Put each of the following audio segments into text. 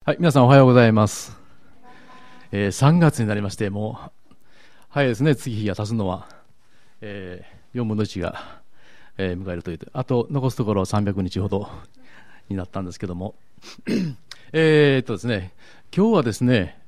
はい、皆さんおはようございます。3月になりまして、もう早いですね。月日が経つのは、4分の1が、迎えるという、あと残すところ300日ほどになったんですけどもですね、今日はですね、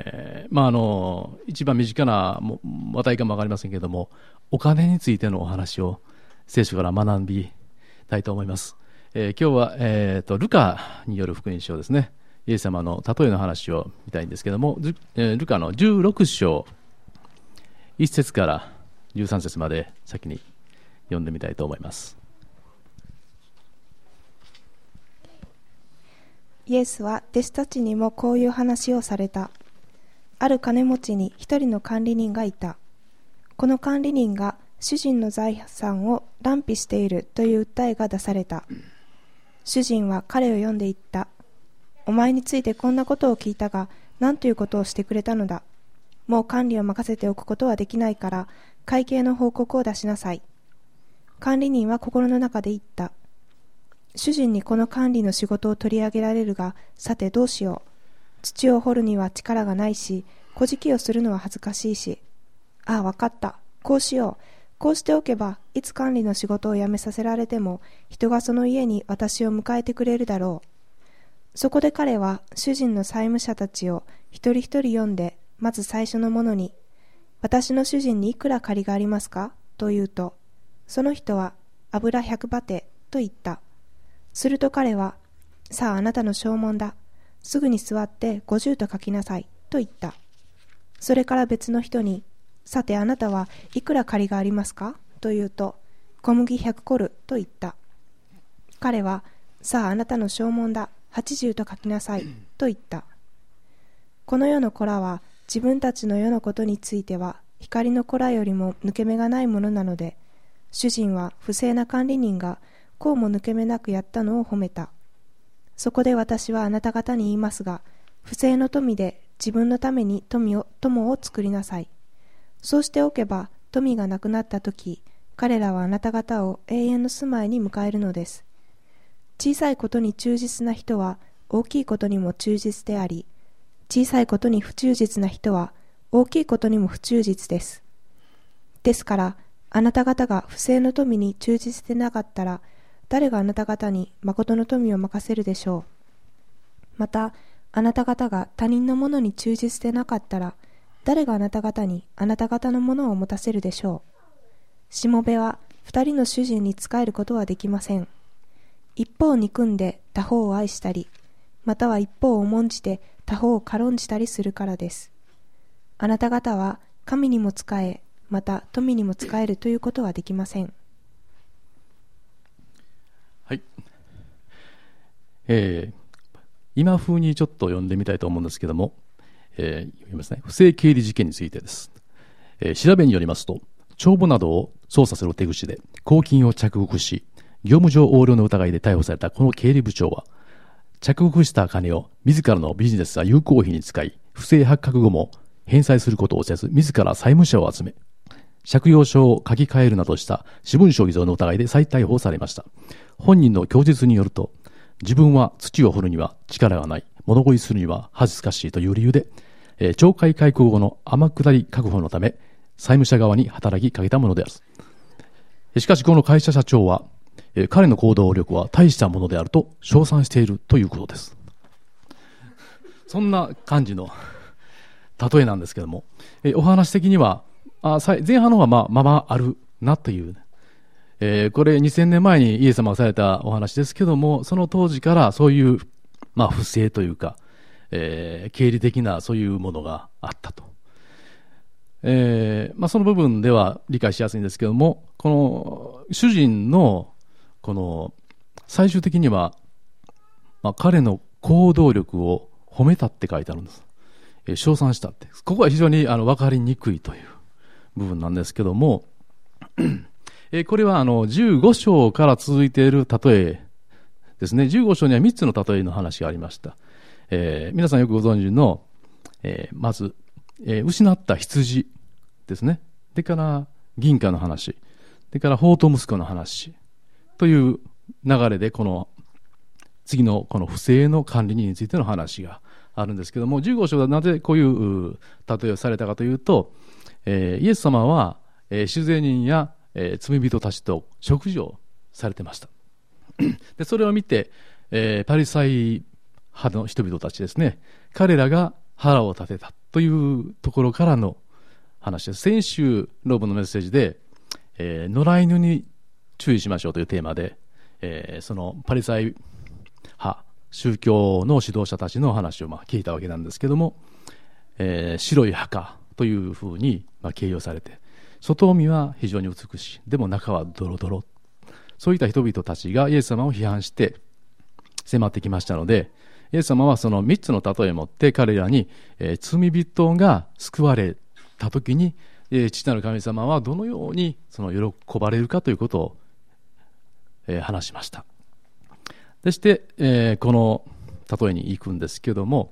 一番身近な話題かもわかりませんけれども、お金についてのお話を聖書から学びたいと思います。今日は、ルカによる福音書ですね。イエス様の例えの話を見たいんですけども、ルカの16章1節から13節まで先に読んでみたいと思います。 イエスは弟子たちにもこういう話をされた。ある金持ちに一人の管理人がいた。この管理人が主人の財産を乱費しているという訴えが出された。主人は彼を読んで言った。お前についてこんなことを聞いたが、何ということをしてくれたのだ。もう管理を任せておくことはできないから、会計の報告を出しなさい。管理人は心の中で言った。主人にこの管理の仕事を取り上げられるが、さてどうしよう。土を掘るには力がないし、小敷をするのは恥ずかしいし。ああ、わかった。こうしよう。こうしておけば、いつ管理の仕事を辞めさせられても、人がその家に私を迎えてくれるだろう。そこで彼は主人の債務者たちを一人一人読んで、まず最初のものに、私の主人にいくら借りがありますかと言うと、その人は油100バテと言った。すると彼は、さああなたの証文だ。すぐに座って50と書きなさいと言った。それから別の人に、さてあなたはいくら借りがありますかと言うと、小麦100コルと言った。彼は、さああなたの証文だ。80と書きなさいと言った。この世の子らは自分たちの世のことについては光の子らよりも抜け目がないものなので、主人は不正な管理人がこうも抜け目なくやったのを褒めた。そこで私はあなた方に言いますが、不正の富で自分のために友を作りなさい。そうしておけば富がなくなったとき、彼らはあなた方を永遠の住まいに迎えるのです。小さいことに忠実な人は大きいことにも忠実であり、小さいことに不忠実な人は大きいことにも不忠実です。ですから、あなた方が不正の富に忠実でなかったら、誰があなた方に誠の富を任せるでしょう。また、あなた方が他人のものに忠実でなかったら、誰があなた方にあなた方のものを持たせるでしょう。しもべは二人の主人に仕えることはできません。一方を憎んで他方を愛したり、または一方を重んじて他方を軽んじたりするからです。あなた方は神にも仕え、また富にも仕えるということはできません。 はい。今風にちょっと読んでみたいと思うんですけども、読みますね。不正経理事件についてです。調べによりますと、帳簿などを操作する手口で公金を着服し、業務上横領の疑いで逮捕されたこの経理部長は、着服した金を自らのビジネスや有効費に使い、不正発覚後も返済することをせず、自ら債務者を集め、借用書を書き換えるなどした私文書偽造の疑いで再逮捕されました。本人の供述によると、自分は土を掘るには力がない、物乞いするには恥ずかしいという理由で、懲戒解雇後の天下り確保のため、債務者側に働きかけたものである。しかしこの会社社長は、彼の行動力は大したものであると称賛しているということです。そんな感じの例えなんですけども、お話的には前半の方はまああるなという、これ2000年前にイエス様がされたお話ですけども、その当時からそういう、不正というか、経理的なそういうものがあったと。その部分では理解しやすいんですけども、この主人のこの最終的には、彼の行動力を褒めたって書いてあるんです。称賛したって。ここは非常に分かりにくいという部分なんですけども、これは15章から続いている例えですね。15章には3つの例えの話がありました。皆さんよくご存知の、まず、失った羊ですね。でから銀貨の話。でから放蕩息子の話。という流れでこの次のこの不正の管理人についての話があるんですけども、15章ではなぜこういう例えをされたかというと、イエス様は酒税人や罪人たちと食事をされてました。でそれを見て、パリサイ派の人々たちですね、彼らが腹を立てたというところからの話です。先週ローブのメッセージで、野良犬に注意しましょうというテーマで、そのパリサイ派宗教の指導者たちの話を聞いたわけなんですけども、白い墓というふうに形容されて、外見は非常に美しい、でも中はドロドロ、そういった人々たちがイエス様を批判して迫ってきましたので、イエス様はその3つの例えを持って彼らに、罪人が救われた時に、父なる神様はどのようにその喜ばれるかということを、話しました。そして、この例えに行くんですけども、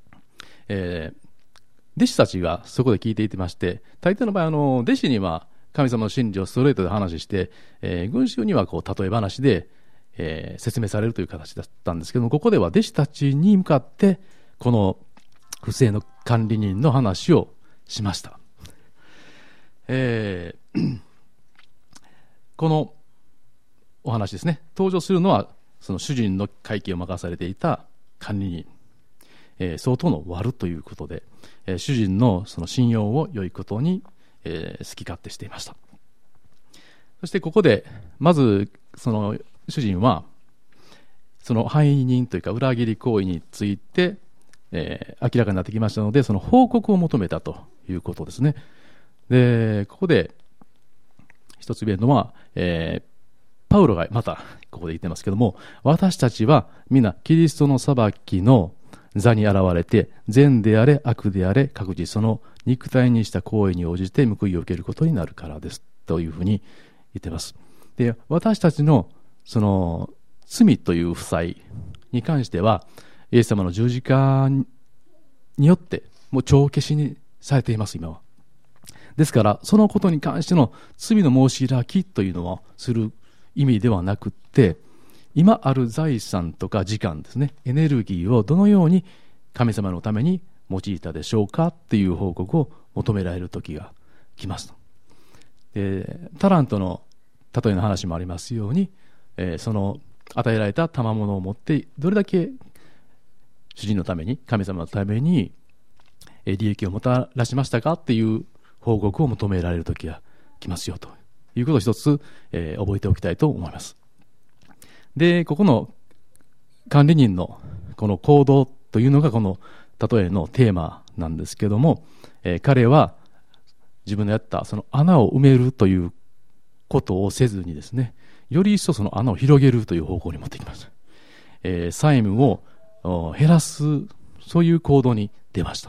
弟子たちがそこで聞いていてまして、大抵の場合弟子には神様の真理をストレートで話して、群衆にはこう例え話で、説明されるという形だったんですけども、ここでは弟子たちに向かってこの不正の管理人の話をしました。このお話ですね、登場するのはその主人の会計を任されていた管理人、相当の悪ということで、主人のその信用を良いことに、好き勝手していました。そしてここでまずその主人はその背任というか裏切り行為について、明らかになってきましたので、その報告を求めたということですね。でここで一つ言えるのは、パウロがまたここで言ってますけども、私たちは皆キリストの裁きの座に現れて、善であれ悪であれ各自その肉体にした行為に応じて報いを受けることになるからですというふうに言っています。で私たちのその罪という負債に関してはイエス様の十字架によってもう帳消しにされています。今はですからそのことに関しての罪の申し開きというのはする意味ではなくって、今ある財産とか時間ですね、エネルギーをどのように神様のために用いたでしょうかっていう報告を求められる時が来ますと。でタラントの例えの話もありますように、その与えられた賜物を持ってどれだけ主人のために神様のために利益をもたらしましたかっていう報告を求められる時が来ますよということを一つ、覚えておきたいと思います。でここの管理人のこの行動というのがこの例えのテーマなんですけども、彼は自分のやったその穴を埋めるということをせずにですね、より一層その穴を広げるという方向に持ってきました。債務を減らす、そういう行動に出ました。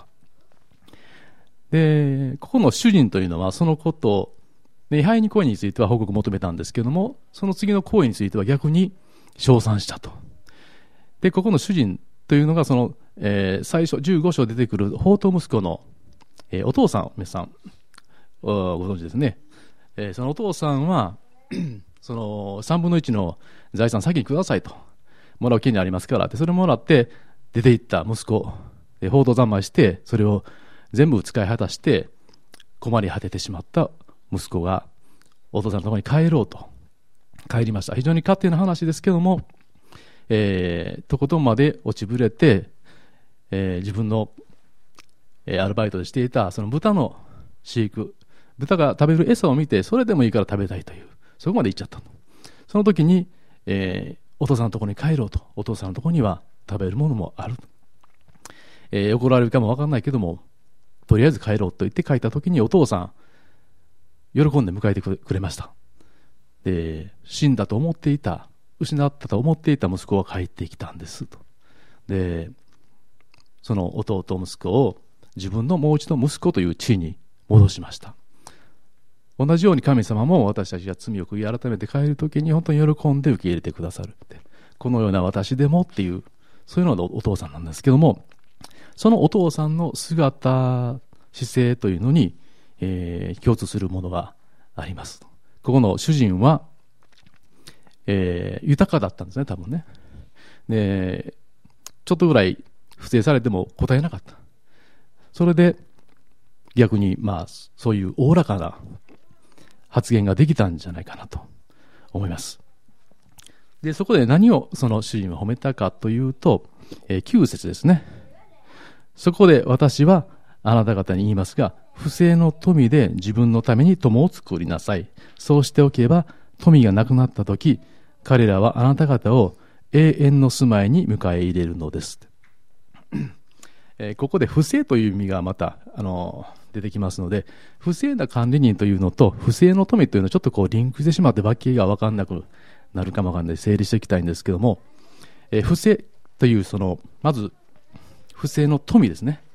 でここの主人というのはそのことで、背任行為については報告を求めたんですけども、その次の行為については逆に称賛したと。でここの主人というのがその、最初15章出てくる放蕩息子の、お父さん、皆さんご存知ですね。そのお父さんはその3分の1の財産先にくださいと、もらう権利ありますからって、それをもらって出て行った息子、放蕩三昧してそれを全部使い果たして困り果ててしまった息子がお父さんのところに帰ろうと帰りました。非常に勝手な話ですけども、とことんまで落ちぶれて、自分の、アルバイトでしていたその豚の飼育、豚が食べる餌を見てそれでもいいから食べたいという、そこまで行っちゃったと。その時に、お父さんのところに帰ろうと、お父さんのところには食べるものもある、怒られるかも分からないけどもとりあえず帰ろうと言って帰った時に、お父さん喜んで迎えてくれました。で死んだと思っていた、失ったと思っていた息子は帰ってきたんですと。でその弟息子を自分のもう一度息子という地位に戻しました。同じように神様も私たちが罪を悔い改めて帰るときに本当に喜んで受け入れてくださるって、このような私でもっていう、そういうのがお父さんなんですけども、そのお父さんの姿、姿勢というのに、共通するものがあります。ここの主人は、豊かだったんですね、多分ね。 で、ちょっとぐらい不正されても答えなかった。それで逆にそういうおおらかな発言ができたんじゃないかなと思います。で、そこで何をその主人は褒めたかというと、9節ですね。そこで私はあなた方に言いますが、不正の富で自分のために友を作りなさい。そうしておけば、富がなくなったとき、彼らはあなた方を永遠の住まいに迎え入れるのです。ここで不正という意味がまた出てきますので、不正な管理人というのと不正の富というのはちょっとリンクしてしまって、バッキーが分かんなくなるかもわかんない、整理していきたいんですけども、不正というまず不正の富ですね。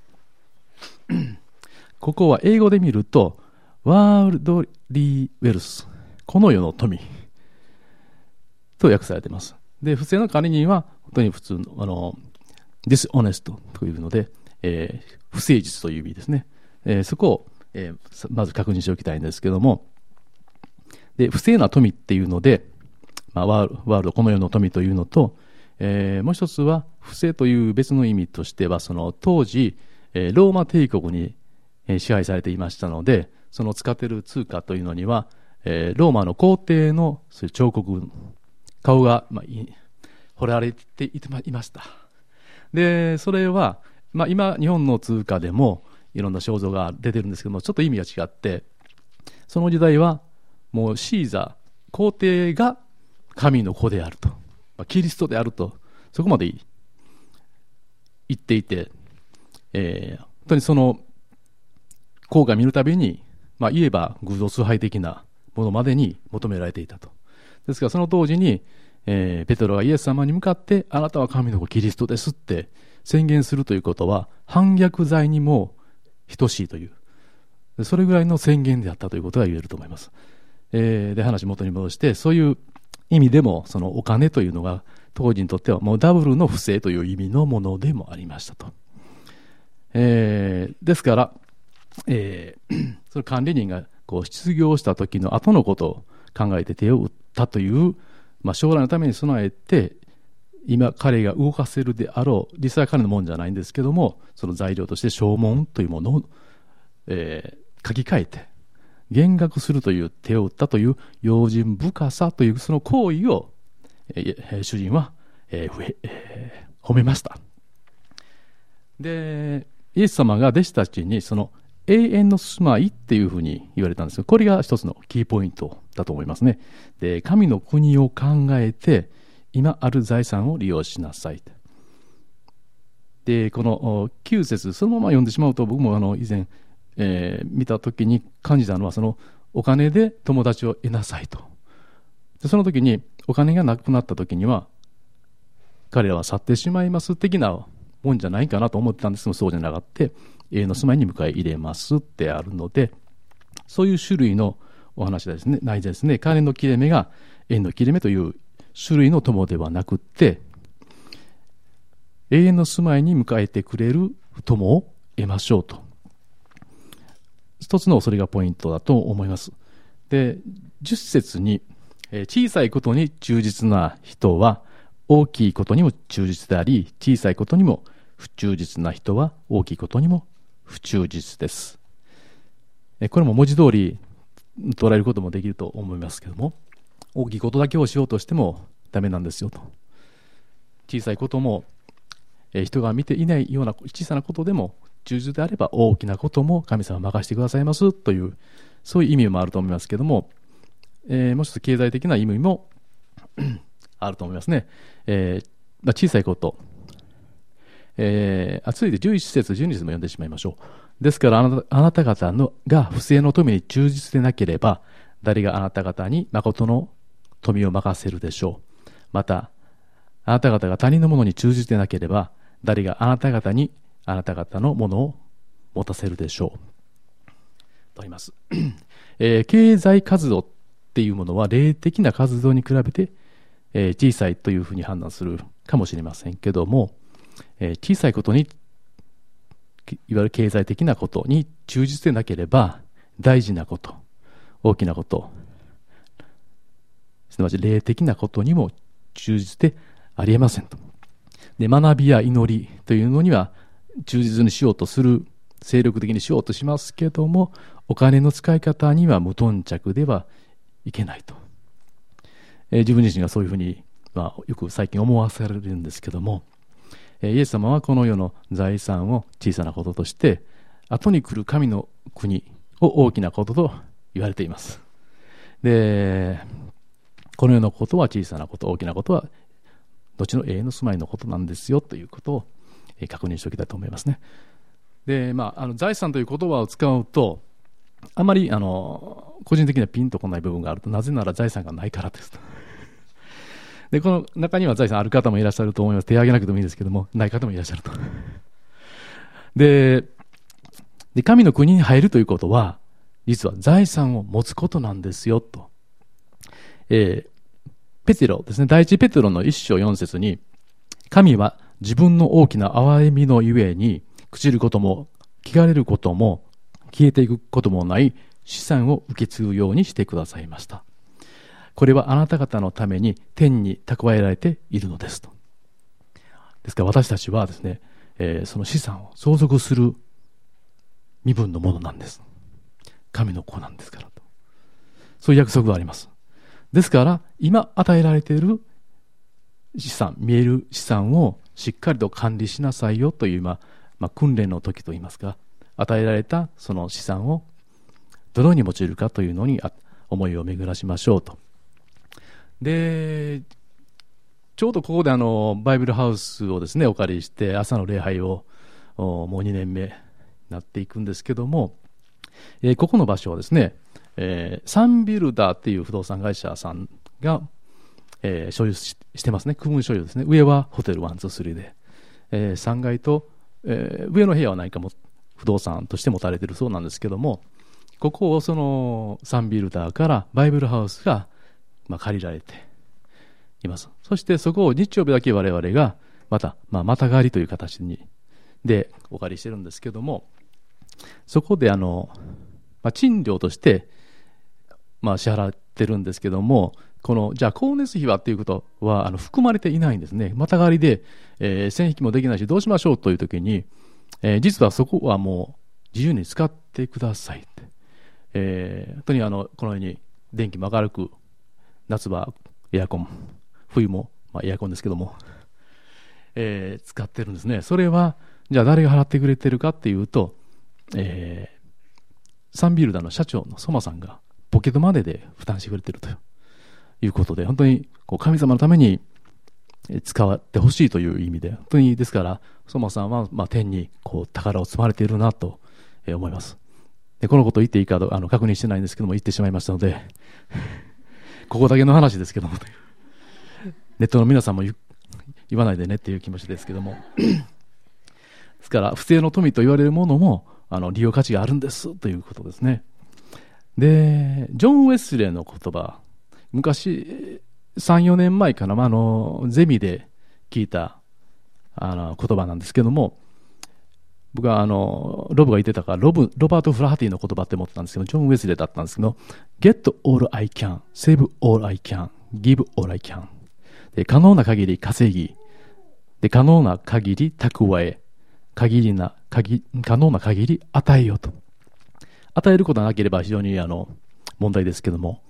ここは英語で見るとワールドリーウェルス、この世の富と訳されています。で、不正の管理人は本当に普通のdishonest というので、不誠実という意味ですね。そこを、まず確認しておきたいんですけども、で、不正な富っていうので、ワールド、この世の富というのと、もう一つは不正という別の意味としては、当時、ローマ帝国に支配されていましたので、その使っている通貨というのには、ローマの皇帝のそういう彫刻、顔が、彫られていました。で、それは、今日本の通貨でもいろんな肖像が出てるんですけども、ちょっと意味が違って、その時代はもうシーザー、皇帝が神の子であると、キリストであると、そこまで言っていて、本当にその効果を見るたびに、言えば偶像崇拝的なものまでに求められていたと。ですからその当時に、ペテロがイエス様に向かって、あなたは神の子キリストですって宣言するということは、反逆罪にも等しいという、それぐらいの宣言であったということが言えると思います。で、話元に戻して、そういう意味でも、そのお金というのが当時にとってはもうダブルの不正という意味のものでもありましたと。ですから、その管理人が失業した時の後のことを考えて手を打ったという、将来のために備えて、今彼が動かせるであろう、実際は彼のもんじゃないんですけども、その材料として証文というものを、書き換えて、減額するという手を打ったという用心深さというその行為を、主人は、褒めました。で、イエス様が弟子たちにその永遠の住まいっていうふうに言われたんですが、これが一つのキーポイントだと思いますね。で、神の国を考えて今ある財産を利用しなさい。で、この9節そのまま読んでしまうと、僕も以前、見た時に感じたのは、そのお金で友達を得なさいと。で、その時にお金がなくなった時には彼らは去ってしまいます的なもんじゃないかなと思ってたんですけど、そうじゃなくて永遠の住まいに迎え入れますってあるので、そういう種類のお話ですね、ないですね。金の切れ目が縁の切れ目という種類の友ではなくって、永遠の住まいに迎えてくれる友を得ましょうと。一つのそれがポイントだと思います。で、10節に、小さいことに忠実な人は大きいことにも忠実であり、小さいことにも不忠実な人は大きいことにも不忠実です。これも文字通り捉えることもできると思いますけども、大きいことだけをしようとしてもダメなんですよと。小さいことも、人が見ていないような小さなことでも忠実であれば大きなことも神様任せてくださいますという、そういう意味もあると思いますけども、もう一つ経済的な意味もあると思いますね。小さいこと、続いて11節12節も読んでしまいましょう。ですからあなた方が不正の富に忠実でなければ、誰があなた方に誠の富を任せるでしょう。またあなた方が他人のものに忠実でなければ、誰があなた方にあなた方のものを持たせるでしょうとあります。経済活動っていうものは霊的な活動に比べて、小さいというふうに判断するかもしれませんけども、小さいことに、いわゆる経済的なことに忠実でなければ、大事なこと、大きなこと、すなわち霊的なことにも忠実でありえませんと。 で、学びや祈りというのには忠実にしようとする、精力的にしようとしますけども、お金の使い方には無頓着ではいけないと。自分自身がそういうふうに、よく最近思わされるんですけども、イエス様はこの世の財産を小さなこととして、後に来る神の国を大きなことと言われています。で、この世のことは小さなこと、大きなことは後の永遠の住まいのことなんですよということを確認しておきたいと思いますね。で、財産という言葉を使うと、あまり個人的にはピンとこない部分があると、なぜなら財産がないからですと。で、この中には財産ある方もいらっしゃると思います。手を挙げなくてもいいですけども、ない方もいらっしゃると。で、神の国に入るということは、実は財産を持つことなんですよと。ペテロですね、第一ペテロの1章4節に、神は自分の大きな憐れみのゆえに、朽ちることも、汚れることも、消えていくこともない資産を受け継ぐようにしてくださいました。これはあなた方のために天に蓄えられているのですと。ですから私たちはですね、その資産を相続する身分のものなんです。神の子なんですからと。そういう約束があります。ですから今与えられている資産、見える資産をしっかりと管理しなさいよという訓練の時といいますか、与えられたその資産をどのように用いるかというのに思いを巡らしましょうと。で、ちょうどここでバイブルハウスをですねお借りして朝の礼拝をもう2年目になっていくんですけども、ここの場所はですね、サンビルダーっていう不動産会社さんが、所有してますね。区分所有ですね。上はホテル1、2、3で、3階と、上の部屋は何かも不動産として持たれているそうなんですけども、ここをそのサンビルダーからバイブルハウスが借りられています。そしてそこを日曜日だけ我々がまた借りという形でお借りしてるんですけども、そこで賃料として支払ってるんですけども、じゃあ光熱費はっていうことは含まれていないんですね。また借りで、線引きもできないしどうしましょうという時に、実はそこはもう自由に使ってくださいって、本当にこのように電気も明るく、夏はエアコン、冬もエアコンですけども、使ってるんですね。それはじゃあ誰が払ってくれてるかっていうと、サンビルダーの社長のソマさんがポケットマネーで負担してくれてるということで、本当に神様のために使ってほしいという意味で、本当にですからソマさんは天に宝を積まれているなと思います。でこのことを言っていいか確認してないんですけども言ってしまいましたのでここだけの話ですけどもという、ネットの皆さんも言わないでねっていう気持ちですけどもですから不正の富と言われるものも利用価値があるんですということですね。でジョン・ウェスレーの言葉、昔 3,4 年前かな、ゼミで聞いた言葉なんですけども、僕はロブが言ってたからロバート・フラハティの言葉って思ってたんですけど、ジョン・ウェスレーだったんですけど、 Get all I can, save all I can, give all I can で、可能な限り稼ぎで、可能な限り蓄え、可能な限り与えようと。与えることがなければ非常に問題ですけども、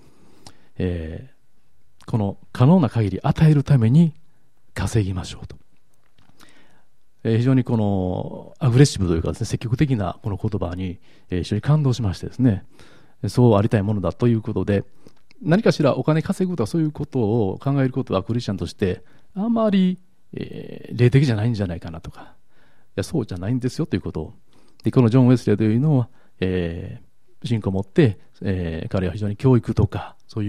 この可能な限り与えるために稼ぎましょうと。非常にこのアグレッシブというかですね、積極的なこの言葉に非常に感動しましてですね、そうありたいものだということで、何かしらお金稼ぐとかそういうことを考えることはクリスチャンとしてあまり、霊的じゃないんじゃないかなとか、いやそうじゃないんですよということを。でこのジョン・ウェスレーというのは、信仰を持って、彼は非常に教育とかそういう、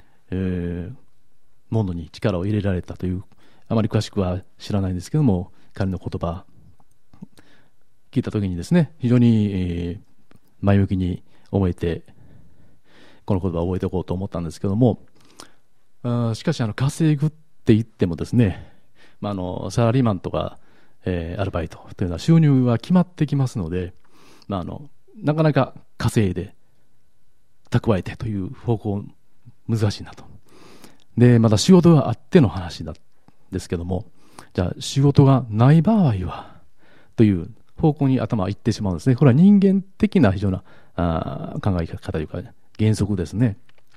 ものに力を入れられたという、あまり詳しくは知らないんですけども、彼の言葉聞いたときにですね、非常に、前向きに思えてこの言葉を覚えておこうと思ったんですけども、しかし稼ぐって言ってもですね、サラリーマンとか、アルバイトというのは収入は決まってきますので、なかなか稼いで蓄えてという方向難しいなと。でまた仕事があっての話なんですけども、 じゃあ仕事がない場合はという方向に頭がいってしまうんですね。これは人間的な非常な考え方というか原則ですね。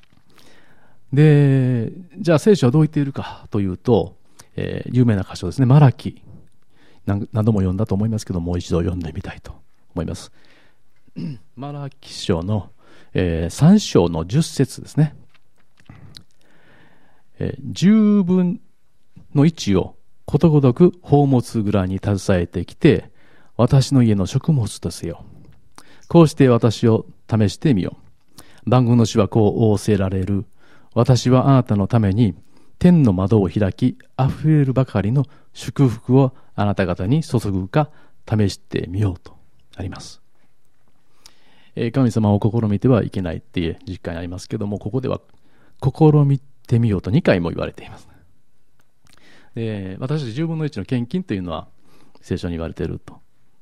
で、じゃあ聖書はどう言っているかというと、有名な箇所ですね、マラキ、何度も読んだと思いますけど、もう一度読んでみたいと思います。マラキ書の、3章の10節ですね。10分の1をことごとく宝物蔵に携えてきて、私の家の食物とせよ。こうして私を試してみよう。万軍の主はこう仰せられる。私はあなたのために天の窓を開き、溢れるばかりの祝福をあなた方に注ぐか試してみようとあります。神様を試みてはいけないっていう実感ありますけども、ここでは試みてみようと2回も言われています。で、私たち10分の1の献金というのは聖書に言われていると。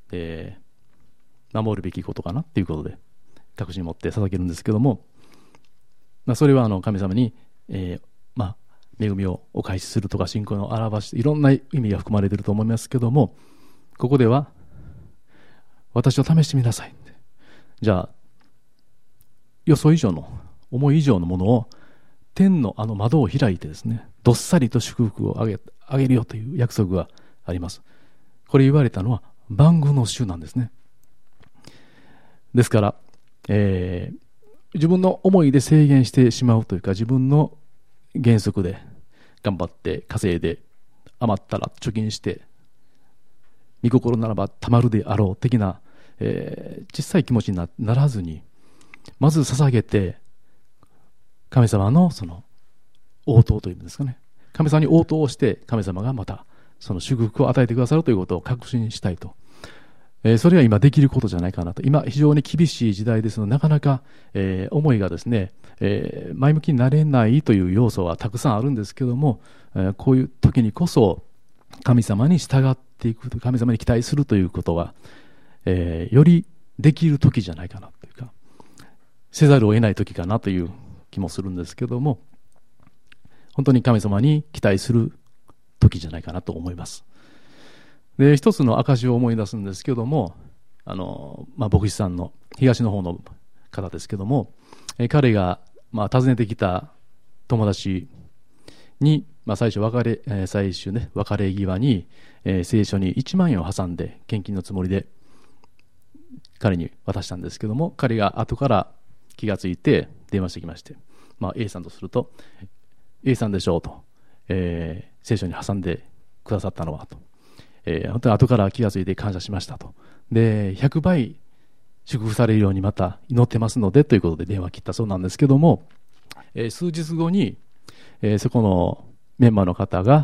守るべきことかなっていうことで確信を持って捧げるんですけども、それは神様に、恵みをお返しするとか信仰の表し、いろんな意味が含まれていると思いますけども、ここでは私を試してみなさい。じゃあ予想以上の思い以上のものを天の窓を開いてですね、どっさりと祝福をあげるよという約束があります。これ言われたのは万軍の主なんですね。ですから、自分の思いで制限してしまうというか、自分の原則で頑張って稼いで余ったら貯金して見心ならばたまるであろう的な、小さい気持ちにならずに、まず捧げて神様のその応答というんですかね、神様に応答をして神様がまたその祝福を与えてくださるということを確信したいと、それは今できることじゃないかなと。今非常に厳しい時代ですので、なかなか、思いがですね、前向きになれないという要素はたくさんあるんですけども、こういう時にこそ神様に従っていく、神様に期待するということが、よりできる時じゃないかなというか、せざるを得ない時かなという気もするんですけども、本当に神様に期待する時じゃないかなと思います。で、一つの証を思い出すんですけども、牧師さんの東の方の方ですけども、彼が訪ねてきた友達に、最終ね、別れ際に、聖書に1万円を挟んで献金のつもりで彼に渡したんですけども、彼が後から気がついて電話してきまして、A さんとすると A さんでしょうと、聖書に挟んでくださったのはと、本当に後から気がついて感謝しましたと。で、100倍祝福されるようにまた祈ってますのでということで電話切ったそうなんですけども、数日後に、そこのメンバーの方が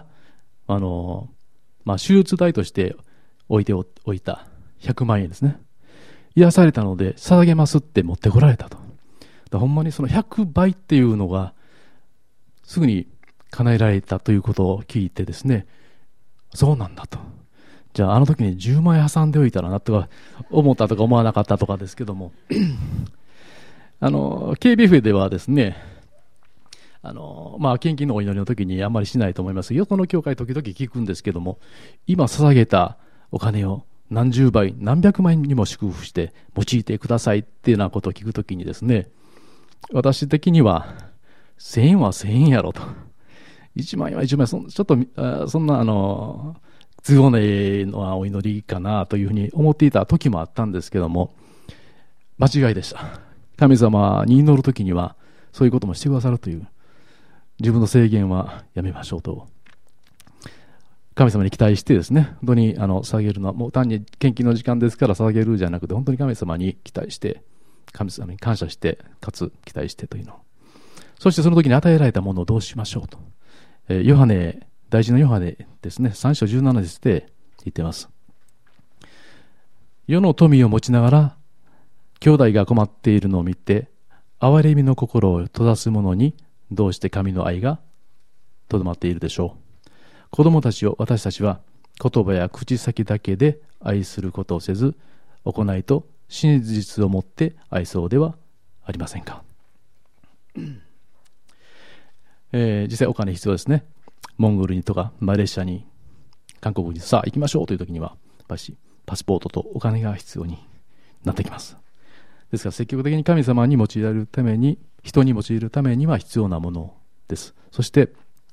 手術代として置いた100万円ですね、癒されたので捧げますって持ってこられたと。ほんまにその100倍っていうのがすぐに叶えられたということを聞いてですね、そうなんだと。じゃああの時に10万円挟んでおいたらなとか思ったとか思わなかったとかですけどもKBF ではですね、献金のお祈りの時にあんまりしないと思います。横の教会時々聞くんですけども、今捧げたお金を何十倍何百万円にも祝福して用いてくださいっていうようなことを聞くときにですね、私的には1000円は1000円やろと、1万円は1万円、ちょっとそんな都合のええのはお祈りかなというふうに思っていた時もあったんですけども、間違いでした。神様に祈る時にはそういうこともしてくださるという、自分の制限はやめましょうと、神様に期待してですね、本当に捧げるのはもう単に献金の時間ですから捧げるじゃなくて、本当に神様に期待して、神様に感謝して、かつ期待してというの。そしてその時に与えられたものをどうしましょうと。大事なヨハネですね、3章17節で言っています。世の富を持ちながら兄弟が困っているのを見て憐れみの心を閉ざす者にどうして神の愛がとどまっているでしょう。子供たちを私たちは言葉や口先だけで愛することをせず、行いと真実をもって愛そうではありませんか。実際お金必要ですね。モンゴルにとかマレーシアに韓国にさあ行きましょうという時には、やっぱりパスポートとお金が必要になってきます。ですから積極的に神様に用いられるために、人に用いるためには必要なものです。そして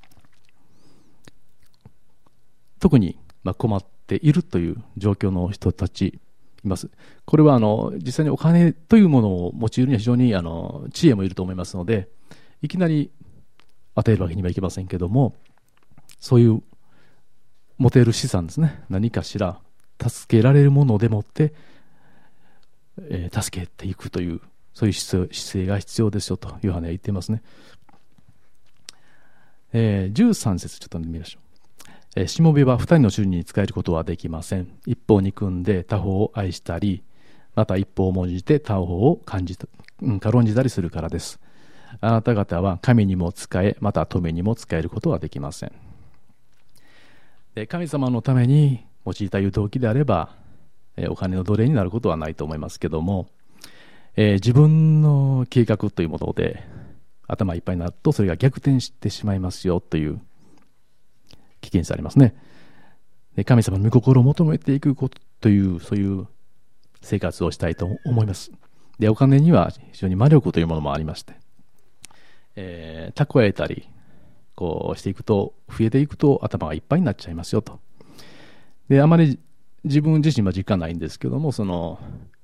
特に困っているという状況の人たちいます。これは実際にお金というものを用いるには非常に知恵もいると思いますので、いきなり与えるわけにはいきませんけども、そういう持てる資産ですね、何かしら助けられるものでもって、助けていくという、そういう姿勢が必要ですよとヨハネは言っていますね。13節ちょっと見ましょう。しもべは二人の主人に仕えることはできません。一方を憎んで他方を愛したり、また一方を重んじて他方を軽んじたりするからです。あなた方は神にも仕え、また富にも仕えることはできません。で、神様のために用いたいう動機であれば、お金の奴隷になることはないと思いますけども、自分の計画というもので頭いっぱいになると、それが逆転してしまいますよという危険性ありますね。で、神様の御心を求めていくことという、そういう生活をしたいと思います。で、お金には非常に魔力というものもありまして、蓄えたりこうしていくと、増えていくと頭がいっぱいになっちゃいますよと。で、あまり自分自身は実感ないんですけども、その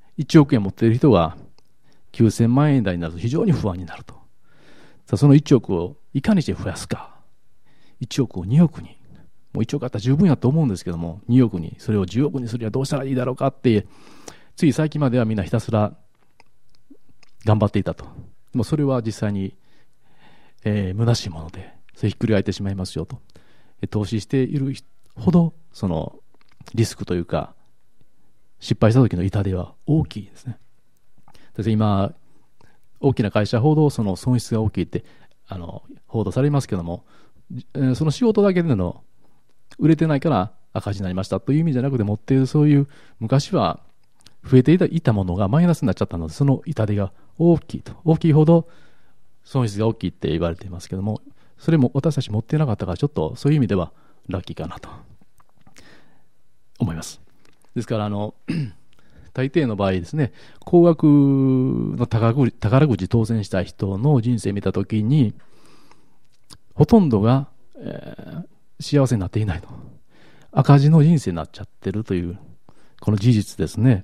1億円持っている人が9000万円台になると非常に不安になると。その1億をいかにして増やすか。1億を2億に。もう1億あったら十分やと思うんですけども、2億に、それを10億にするにはどうしたらいいだろうかって、つい最近まではみんなひたすら頑張っていたと。でもそれは実際に、虚しいもので、それひっくり返ってしまいますよと。投資しているほど、そのリスクというか、失敗した時の痛手は大きいですね。今、大きな会社ほどその損失が大きいって報道されますけども、その仕事だけでの売れてないから赤字になりましたという意味じゃなくて、持っているそういう昔は増えていたものがマイナスになっちゃったので、その痛手が大きいと、大きいほど損失が大きいって言われていますけども、それも私たち持っていなかったから、ちょっとそういう意味ではラッキーかなと思います。ですから大抵の場合ですね、高額の宝くじ当選した人の人生を見たときに、ほとんどが、幸せになっていないと、赤字の人生になっちゃってるというこの事実ですね。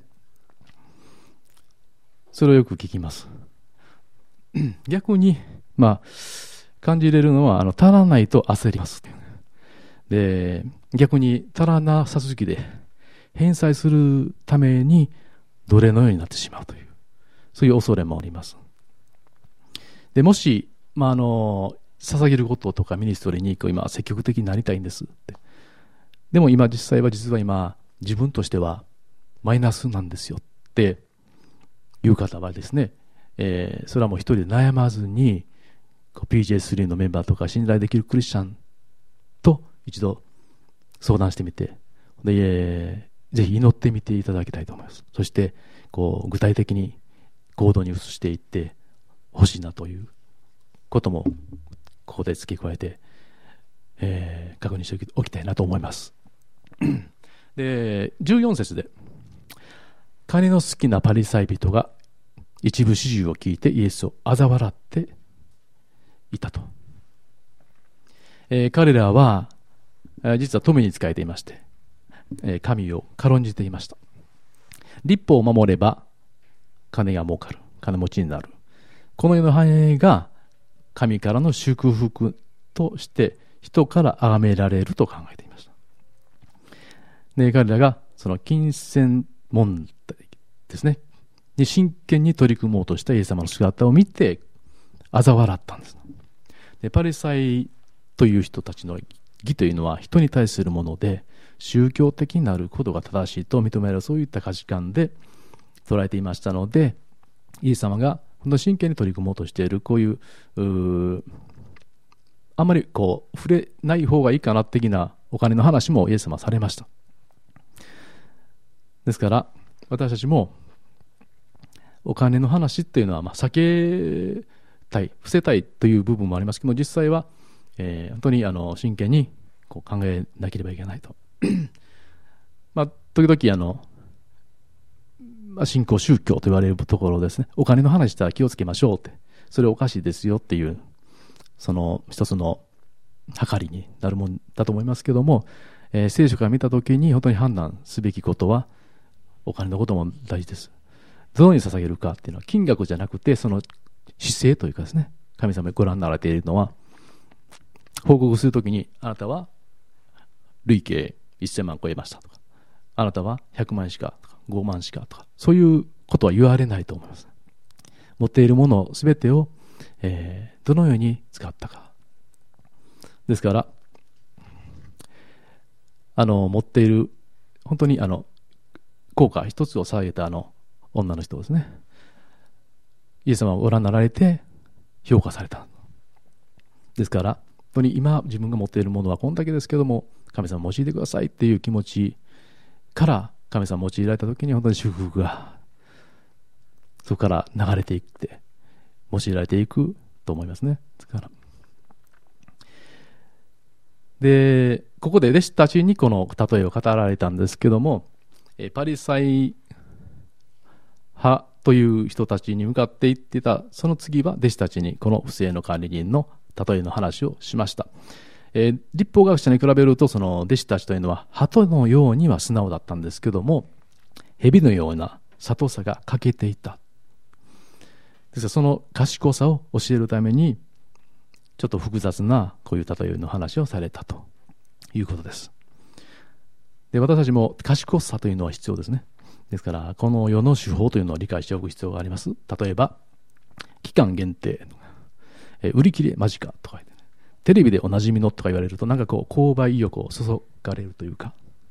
それをよく聞きます。逆に感じれるのは足らないと焦りますで、逆に足らなさすぎで返済するために奴隷のようになってしまうという、そういう恐れもあります。で、もし、捧げることとかミニストリーに今積極的になりたいんですって。でも今実は今自分としてはマイナスなんですよっていう方はですね、それはもう一人で悩まずにPJ3 のメンバーとか信頼できるクリスチャンと一度相談してみて、で、ぜひ祈ってみていただきたいと思います。そして具体的に行動に移していってほしいなということもここで付け加えて、確認しておきたいなと思います。で、14節で、金の好きなパリサイ人が一部始終を聞いてイエスを嘲笑っていたと。彼らは実は富に仕えていまして、神を軽んじていました。律法を守れば金が儲かる、金持ちになる、この世の繁栄が神からの祝福として人から崇められると考えていました。で、彼らがその金銭問題ですねに真剣に取り組もうとしたイエス様の姿を見て嘲笑ったんです。で、パリサイという人たちの義というのは人に対するもので、宗教的になることが正しいと認められる、そういった価値観で捉えていましたので、イエス様が本当に真剣に取り組もうとしているこういうあんまり触れない方がいいかな的なお金の話もイエス様はされました。ですから私たちもお金の話っていうのは避けたい、伏せたいという部分もありますけども、実際は、本当に真剣に考えなければいけないと時々新興宗教と言われるところですね、お金の話したら気をつけましょうって、それおかしいですよっていう、その一つの計りになるもんだと思いますけども、聖書から見たときに本当に判断すべきことは、お金のことも大事です。どのように捧げるかっていうのは、金額じゃなくて、その姿勢というかですね、神様にご覧になられているのは、報告するときに、あなたは累計1000万超えましたとか、あなたは100万しかとか5万しかとか、そういうことは言われないと思います。持っているものすべてを、どのように使ったか。ですから、持っている、本当に効果一つを捧げた女の人ですね。イエス様をご覧になられて評価された。ですから、本当に今自分が持っているものはこんだけですけども、神様用いてくださいっていう気持ちから神様を用いられたときに本当に祝福がそこから流れていって用いられていくと思いますね。ですからで、ここで弟子たちにこの例えを語られたんですけども、パリサイ派という人たちに向かって言ってたその次は弟子たちにこの不正の管理人の例えの話をしました。立法学者に比べるとその弟子たちというのは鳩のようには素直だったんですけども、蛇のような悟さが欠けていた。ですからその賢さを教えるためにちょっと複雑なこういう例えの話をされたということです。で、私たちも賢さというのは必要ですね。ですからこの世の手法というのを理解しておく必要があります。例えば期間限定、売り切れ間近とか言って、テレビでおなじみのとか言われるとなんかこう購買意欲を注がれるというか、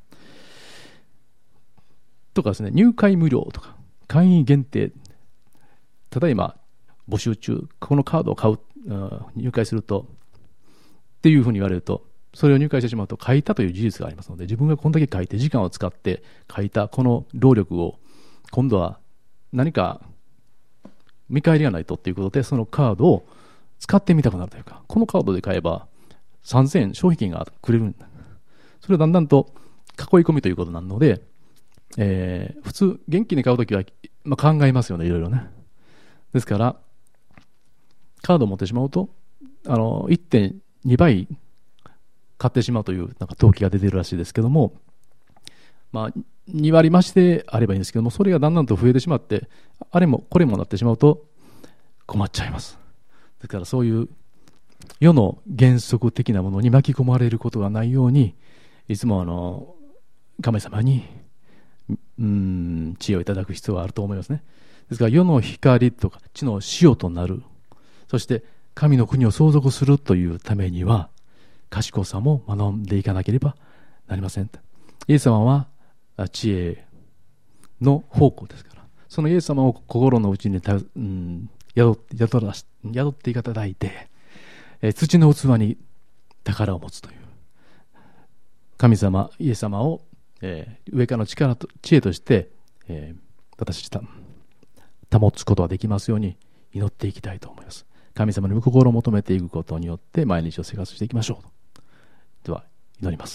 とかですね、入会無料とか会員限定、ただいま募集中、このカードを買う、入会するとっていうふうに言われると、それを入会してしまうと書いたという事実がありますので、自分がこんだけ書いて時間を使って書いたこの労力を今度は何か見返りがないとっていうことで、そのカードを使ってみたくなるというか、このカードで買えば3000円消費金がくれるんだ。それをだんだんと囲い込みということなので、普通現金で買うときは、考えますよね、いろいろね。ですからカードを持ってしまうと1.2 倍買ってしまうというなんか登記が出ているらしいですけども、2割増しであればいいんですけども、それがだんだんと増えてしまって、あれもこれもなってしまうと困っちゃいます。ですからそういう世の原則的なものに巻き込まれることがないように、いつも神様に知恵をいただく必要があると思いますね。ですから世の光とか地の塩となる、そして神の国を相続するというためには賢さも学んでいかなければなりません。イエス様は知恵の宝庫ですから、そのイエス様を心の内に宿っていただいて、土の器に宝を持つという神様イエス様を、上からの力と知恵として、私たち保つことができますように祈っていきたいと思います。神様に心を求めていくことによって毎日を生活していきましょう。では祈ります。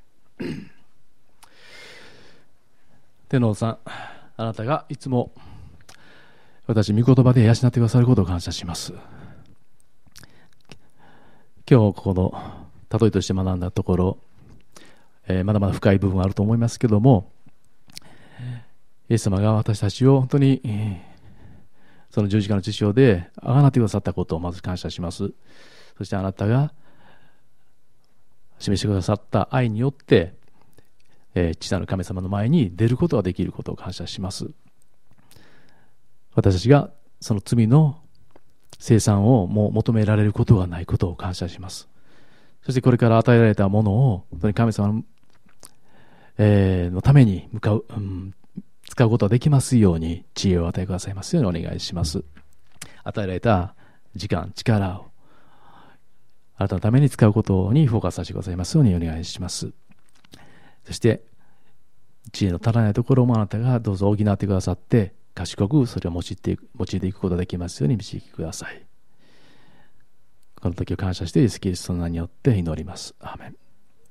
天皇さん、あなたがいつも私御言葉で養ってくださることを感謝します。今日この例えとして学んだところ、まだまだ深い部分はあると思いますけども、イエス様が私たちを本当に、その十字架の血潮で贖ってくださったことをまず感謝します。そしてあなたが示してくださった愛によって、父なる神様の前に出ることができることを感謝します。私たちがその罪の清算をもう求められることがないことを感謝します。そしてこれから与えられたものを本当に神様のために使うことができますように知恵を与えくださいますようにお願いします。与えられた時間、力をあなたのために使うことにフォーカスさせてくださいますようにお願いします。そして知恵の足らないところもあなたがどうぞ補ってくださって、賢くそれを用いていくことができますように導きください。この時を感謝してイエスキリストの名によって祈ります。アーメン。